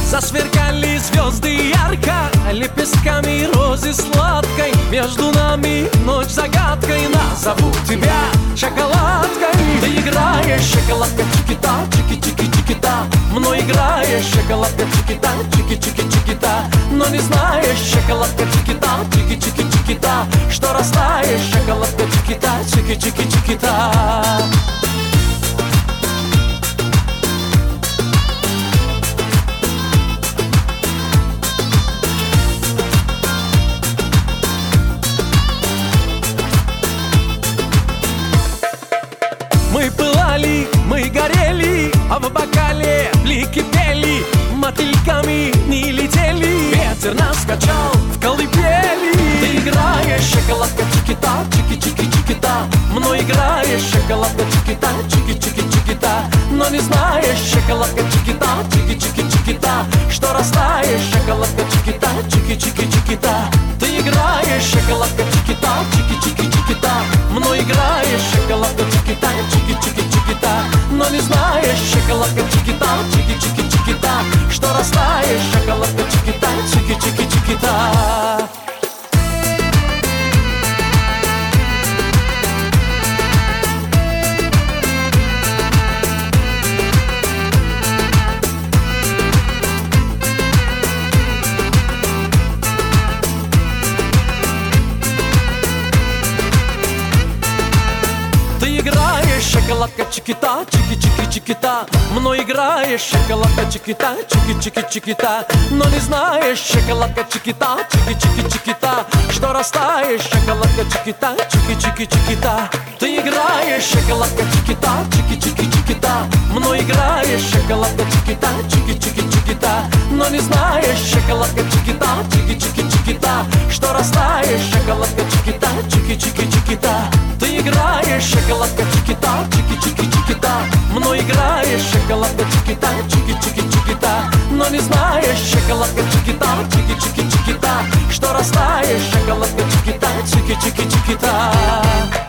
Засверкали звезды ярко, лепестками розы сладкой. Между нами ночь загадкой, назову тебя шоколадкой. Ты играешь, шоколадка, чики-та, чики-чики-чики-та. Мной играешь, шоколадка, чики-та, чики-чики-чики-та. Но не знаешь, шоколадка, чики-та, чики-чики-чики-та, что растаешь, шоколадка, чики-та, чики-чики-чики-та. Мы пылали, мы горели, а в бокале блики пели. Мотыльками не летели, ветер нас качал в колыбели. Ты играешь, шоколадка, чики-та, чики-чики-чики-та. Мной играешь, шоколадка, чики-та, чики-чики-чики-та. Но не знаешь, шоколадка, чики-та, чики-чики-чики-та, что растаешь, шоколадка, чики-та, чики-чики-чики-та. Ты играешь, шоколадка, чики-та, чики-чики-чики-та. Мной играешь, шоколадка, чики-та, чики-чики-чики-та. Но не знаешь, шоколадка, чики-та, чики-чики-чики-та, что растаешь, шоколадка, чики-та, чики-чики-чики-та. Ты играешь, шоколадка, чики-та, чики-чики-чики-та. Мной играешь, шоколадка, чики-та, чики-чики-чики-та. Но не знаешь, шоколадка, чики-та, чики-чики-чики-та, что растаешь, шоколадка, чики-та, чики-чики-чики-та. Ты играешь, шоколадка, чики-та, чики-чики-чики-та. Мной играешь, шоколадка, чики-та, чики-чики-чики-та. Но не знаешь, шоколадка, чики-та, чики-чики-чики-та, что растаешь, шоколадка, чики-та, чики-чики-чики-та. Ты играешь, шоколадка, чики-та, чики-чики-чики-та. Мной играешь, шоколадка, чики-та, чики-чики-чики-та. Но не знаешь, шоколадка, чики-та, чики-чики-чики-та, что растаешь, шоколадка, чики-та, чики-чики-чики-та.